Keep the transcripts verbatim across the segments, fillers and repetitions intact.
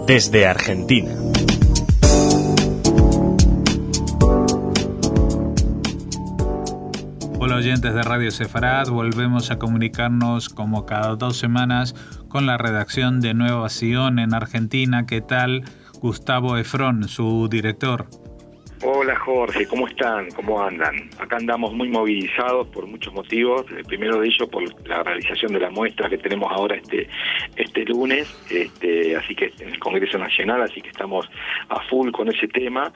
desde Argentina. Hola oyentes de Radio Sefarad, volvemos a comunicarnos como cada dos semanas con la redacción de Nueva Sion en Argentina. ¿Qué tal? Gustavo Efrón, su director. Hola Jorge, ¿cómo están? ¿Cómo andan? Acá andamos muy movilizados por muchos motivos. El primero de ellos por la realización de la muestra que tenemos ahora este este lunes, este, así que en el Congreso Nacional, así que estamos a full con ese tema.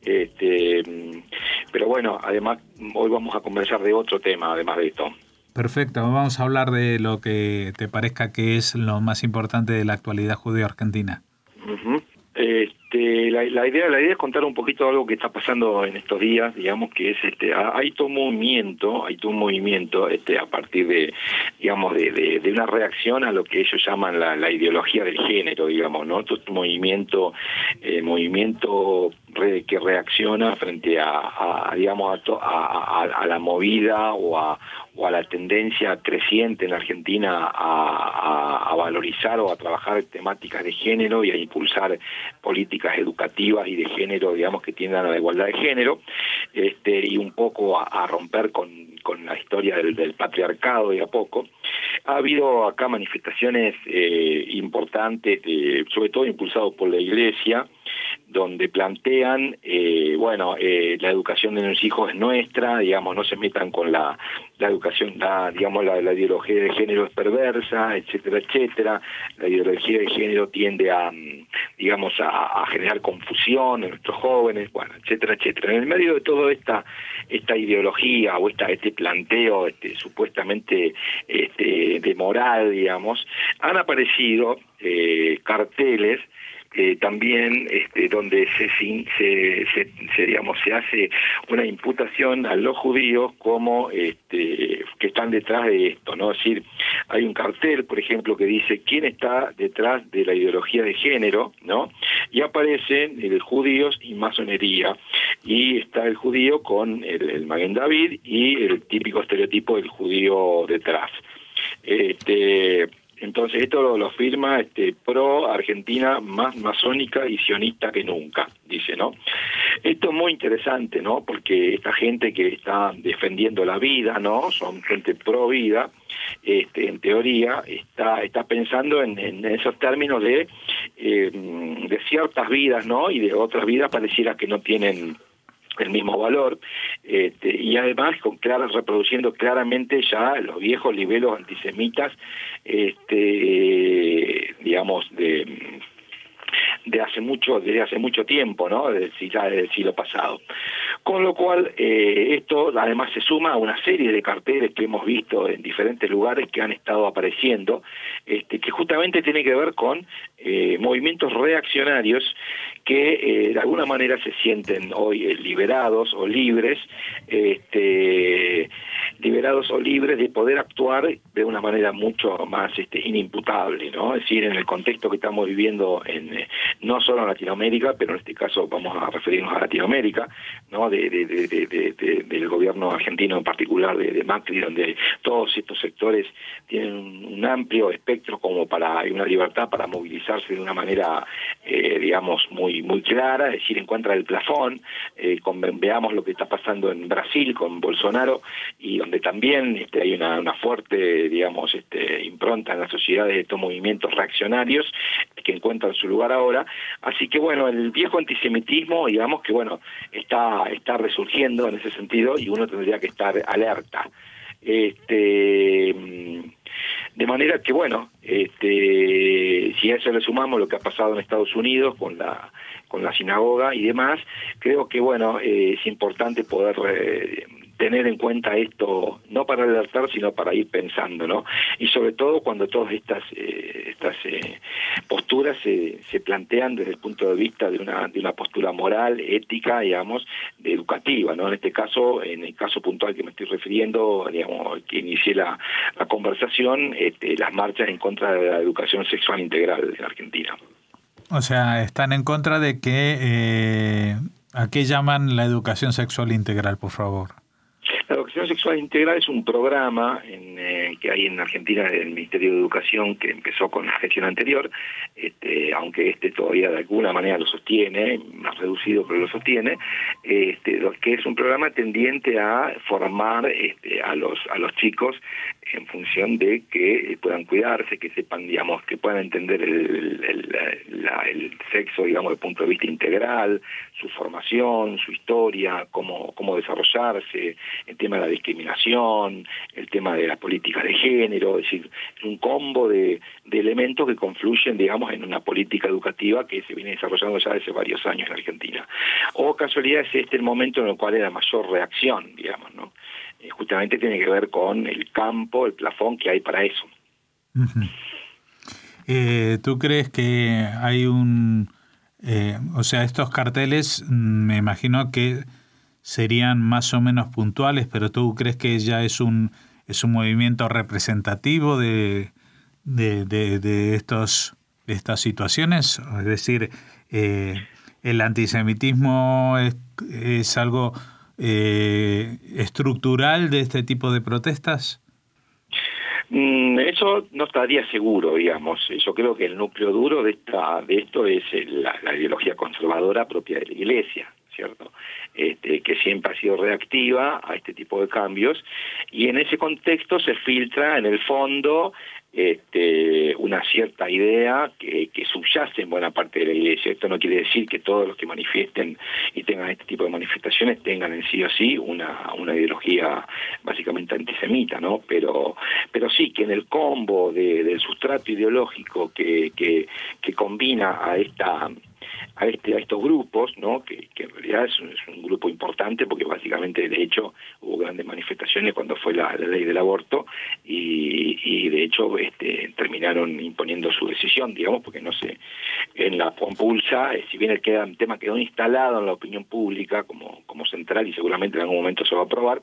Este, pero bueno, además hoy vamos a conversar de otro tema, además de esto. Perfecto, vamos a hablar de lo que te parezca que es lo más importante de la actualidad judeo-argentina. Uh-huh. Este, la, la idea la idea es contar un poquito algo que está pasando en estos días, digamos que es este hay todo un movimiento, hay todo un movimiento este a partir de digamos de, de, de una reacción a lo que ellos llaman la, la ideología del género, digamos, ¿no? Todo este movimiento eh, movimiento re, que reacciona frente a, a digamos a, to, a, a, a la movida o a o a la tendencia creciente en la Argentina a, a, a valorizar o a trabajar temáticas de género y a impulsar políticas educativas y de género, digamos, que tiendan a la igualdad de género, este, y un poco a, a romper con, con la historia del, del patriarcado de a poco. Ha habido acá manifestaciones eh, importantes, eh, sobre todo impulsados por la Iglesia, donde plantean, eh, bueno, eh, la educación de los hijos es nuestra, digamos, no se metan con la, la educación, la, digamos, la, la ideología de género es perversa, etcétera, etcétera. La ideología de género tiende a, digamos, a, a generar confusión en nuestros jóvenes, bueno, etcétera, etcétera. En el medio de toda esta esta ideología o esta este planteo este supuestamente este de moral, digamos, han aparecido eh, carteles Eh, también este, donde se, se, se, se, digamos, se hace una imputación a los judíos como este, que están detrás de esto, ¿no? Es decir, hay un cartel, por ejemplo, que dice quién está detrás de la ideología de género, ¿no? Y aparecen el judíos y masonería, y está el judío con el, el Maguen David y el típico estereotipo del judío detrás. Este... Entonces esto lo, lo firma este pro Argentina más masónica y sionista que nunca, dice, ¿no? Esto es muy interesante, ¿no? Porque esta gente que está defendiendo la vida, ¿no? Son gente pro vida, este, en teoría está está pensando en, en esos términos de eh, de ciertas vidas, ¿no? Y de otras vidas pareciera que no tienen el mismo valor, este, y además con claras, reproduciendo claramente ya los viejos libelos antisemitas, este, digamos, de de hace mucho, desde hace mucho tiempo, ¿no? Del, ya del siglo pasado. Con lo cual, eh, esto además se suma a una serie de carteles que hemos visto en diferentes lugares que han estado apareciendo, este, que justamente tiene que ver con eh, movimientos reaccionarios que eh, de alguna manera se sienten hoy eh, liberados o libres, este, liberados o libres de poder actuar de una manera mucho más este, inimputable, ¿no? Es decir, en el contexto que estamos viviendo en eh, no solo en Latinoamérica, pero en este caso vamos a referirnos a Latinoamérica, ¿no? De, de, de, de, de, de del gobierno argentino en particular, de, de Macri, donde todos estos sectores tienen un, un amplio espectro como para, hay una libertad para movilizarse de una manera, eh, digamos, muy muy clara, es decir, en contra del plafón. Eh, con, veamos lo que está pasando en Brasil con Bolsonaro, y donde también este, hay una, una fuerte, digamos, este, impronta en la sociedad de estos movimientos reaccionarios que encuentran su lugar ahora. Así que bueno, el viejo antisemitismo, digamos que bueno, está está resurgiendo en ese sentido y uno tendría que estar alerta. Este, de manera que bueno, este, si a eso le sumamos lo que ha pasado en Estados Unidos con la con la sinagoga y demás, creo que bueno, eh, es importante poder eh, tener en cuenta esto, no para alertar, sino para ir pensando, ¿no? Y sobre todo cuando todas estas eh, estas eh, posturas se, se plantean desde el punto de vista de una de una postura moral, ética, digamos, de educativa, ¿no? En este caso, en el caso puntual que me estoy refiriendo, digamos, que inicié la, la conversación, este, las marchas en contra de la educación sexual integral en Argentina. O sea, están en contra de que... Eh, ¿a qué llaman la educación sexual integral, por favor? La educación sexual integral es un programa en, eh, que hay en Argentina del Ministerio de Educación que empezó con la gestión anterior, este, aunque este todavía de alguna manera lo sostiene, más reducido pero lo sostiene, este, que es un programa tendiente a formar este, a los a los chicos en función de que puedan cuidarse, que sepan, digamos, que puedan entender el, el, la, el sexo, digamos, desde el punto de vista integral, su formación, su historia, cómo, cómo desarrollarse, el tema de la discriminación, el tema de las políticas de género, es decir, es un combo de, de elementos que confluyen, digamos, en una política educativa que se viene desarrollando ya desde varios años en Argentina. O casualidad es este el momento en el cual hay la mayor reacción, digamos, ¿no? Eh, justamente tiene que ver con el campo, el plafón que hay para eso. Uh-huh. Eh, ¿Tú crees que hay un... Eh, o sea, estos carteles me imagino que serían más o menos puntuales, pero ¿tú crees que ya es un es un movimiento representativo de, de, de, de, estos, de estas situaciones? Es decir, eh, ¿el antisemitismo es, es algo eh, estructural de este tipo de protestas? Eso no estaría seguro, digamos. Yo creo que el núcleo duro de esta de esto es la, la ideología conservadora propia de la Iglesia, ¿cierto? Este, que siempre ha sido reactiva a este tipo de cambios, y en ese contexto se filtra en el fondo este, una cierta idea que, que subyace en buena parte de la Iglesia. Esto no quiere decir que todos los que manifiesten y tengan este tipo de manifestaciones tengan en sí o sí una, una ideología básicamente antisemita, ¿no? Pero, pero sí que en el combo de, del sustrato ideológico que, que, que combina a esta a este a estos grupos, ¿no? Que, que en realidad es un, es un grupo importante, porque básicamente de hecho hubo grandes manifestaciones cuando fue la, la ley del aborto, y, y de hecho este terminaron imponiendo su decisión, digamos, porque no se en la compulsa, eh, si bien el, queda, el tema quedó instalado en la opinión pública como como central y seguramente en algún momento se va a aprobar,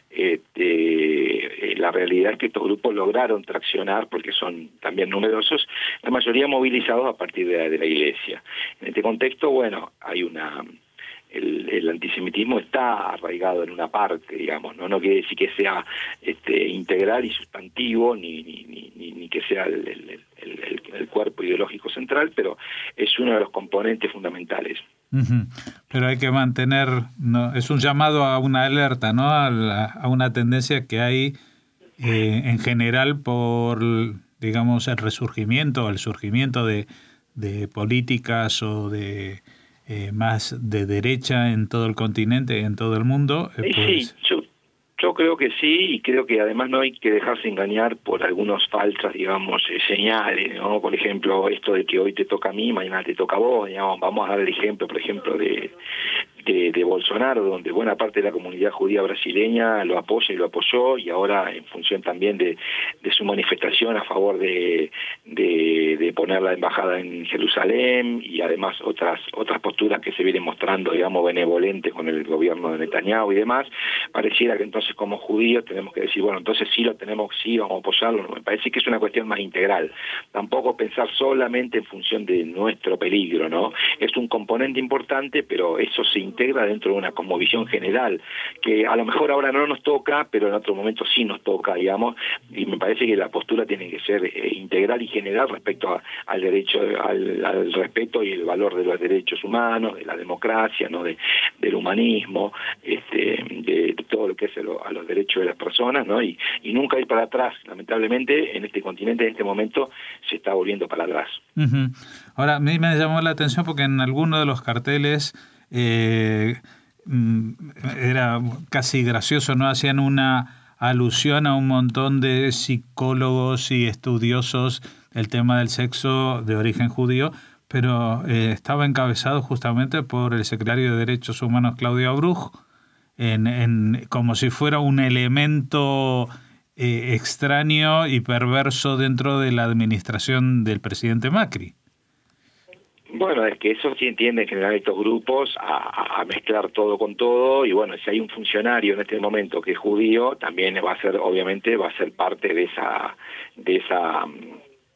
este, eh, la realidad es que estos grupos lograron traccionar, porque son también numerosos, la mayoría movilizados a partir de la, de la Iglesia. En este contexto, bueno, hay una el, el antisemitismo está arraigado en una parte, digamos, no no quiere decir que sea este integral y sustantivo, ni ni ni, ni que sea el, el, el, el cuerpo ideológico central, pero es uno de los componentes fundamentales. Uh-huh. Pero hay que mantener, no, es un llamado a una alerta, ¿no? A, la, a una tendencia que hay eh, en general por, digamos, el resurgimiento, el surgimiento de de políticas o de eh, más de derecha en todo el continente, en todo el mundo. Eh, pues... Sí, yo, yo creo que sí, y creo que además no hay que dejarse engañar por algunas falsas, digamos, eh, señales, ¿no? Por ejemplo, esto de que hoy te toca a mí, mañana te toca a vos, digamos, vamos a dar el ejemplo, por ejemplo, de De, de Bolsonaro, donde buena parte de la comunidad judía brasileña lo apoya y lo apoyó, y ahora en función también de, de su manifestación a favor de, de, de poner la embajada en Jerusalén, y además otras otras posturas que se vienen mostrando, digamos, benevolentes con el gobierno de Netanyahu y demás, pareciera que entonces como judíos tenemos que decir, bueno, entonces sí lo tenemos, sí vamos a apoyarlo. Me parece que es una cuestión más integral, tampoco pensar solamente en función de nuestro peligro, ¿no? Es un componente importante, pero eso se integra dentro de una cosmovisión general, que a lo mejor ahora no nos toca, pero en otro momento sí nos toca, digamos, y me parece que la postura tiene que ser eh, integral y general respecto a, al derecho, al, al respeto y el valor de los derechos humanos, de la democracia, ¿no? de, del humanismo, este, de, de todo lo que es el, a los derechos de las personas, ¿no? y, y nunca ir para atrás. Lamentablemente, en este continente, en este momento, se está volviendo para atrás. Uh-huh. Ahora, a mí me llamó la atención porque en alguno de los carteles Eh, era casi gracioso, ¿no? Hacían una alusión a un montón de psicólogos y estudiosos del tema del sexo de origen judío, pero eh, estaba encabezado justamente por el secretario de Derechos Humanos, Claudio Abruj, en, en, como si fuera un elemento eh, extraño y perverso dentro de la administración del presidente Macri. Bueno, es que eso sí entiende en general estos grupos a, a mezclar todo con todo, y bueno, si hay un funcionario en este momento que es judío, también va a ser, obviamente, va a ser parte de esa, de esa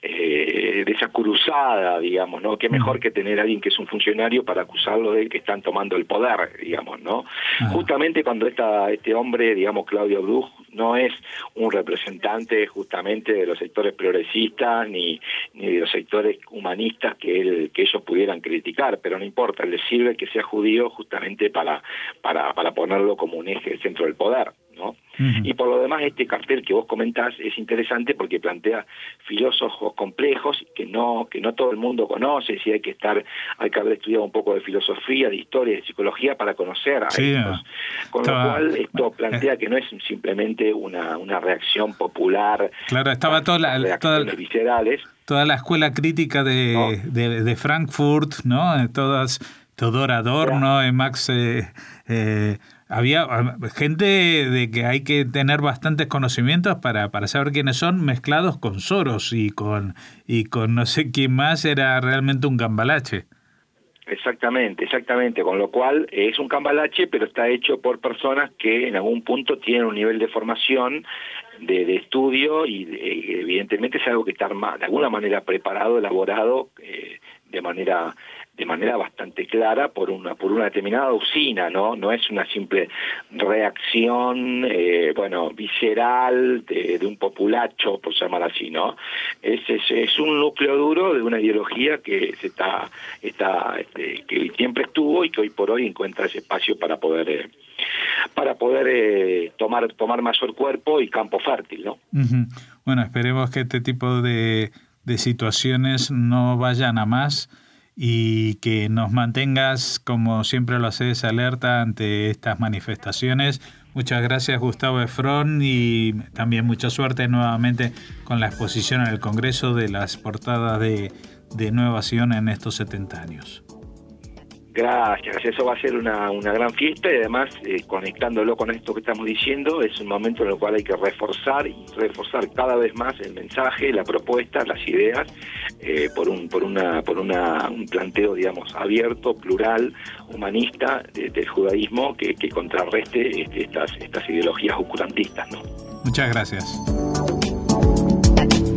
eh, de esa cruzada, digamos, ¿no? Qué mejor que tener a alguien que es un funcionario para acusarlo de que están tomando el poder, digamos, ¿no? Ah. Justamente cuando esta, este hombre, digamos, Claudio Bruch, no es un representante justamente de los sectores progresistas ni, ni de los sectores humanistas que él, que ellos pudieran criticar, pero no importa, le sirve que sea judío justamente para, para, para ponerlo como un eje del centro del poder, ¿no? Uh-huh. Y por lo demás, este cartel que vos comentás es interesante porque plantea filósofos complejos que no que no todo el mundo conoce, y hay que estar hay que haber estudiado un poco de filosofía, de historia, de psicología para conocer a sí, estos. Con estaba, lo cual esto plantea que no es simplemente una, una reacción popular. Claro, estaba toda la, toda, viscerales. toda la escuela crítica de, no. de, de Frankfurt, ¿no? Todas, Theodor Adorno, yeah. Max... Eh, eh, había gente de que hay que tener bastantes conocimientos para, para saber quiénes son, mezclados con Soros y con y con no sé quién más. Era realmente un cambalache. Exactamente, exactamente, con lo cual es un cambalache, pero está hecho por personas que en algún punto tienen un nivel de formación, de, de estudio, y eh, evidentemente es algo que está de alguna manera preparado, elaborado eh, de manera de manera bastante clara por una por una determinada usina, ¿no? No es una simple reacción, eh, bueno, visceral de, de un populacho, por llamar así, ¿no? Es, es, es un núcleo duro de una ideología que se está está este, que siempre estuvo y que hoy por hoy encuentra ese espacio para poder eh, para poder eh, tomar tomar mayor cuerpo y campo fértil, ¿no? Uh-huh. Bueno, esperemos que este tipo de de situaciones no vayan a más, y que nos mantengas, como siempre lo haces, alerta ante estas manifestaciones. Muchas gracias, Gustavo Efron, y también mucha suerte nuevamente con la exposición en el Congreso de las portadas de, de Nueva Sion en estos setenta años. Gracias, eso va a ser una, una gran fiesta, y además, eh, conectándolo con esto que estamos diciendo, es un momento en el cual hay que reforzar y reforzar cada vez más el mensaje, la propuesta, las ideas, eh, por un por una por una un planteo, digamos, abierto, plural, humanista de, del judaísmo que, que contrarreste este, estas estas ideologías oscurantistas, ¿no? Muchas gracias.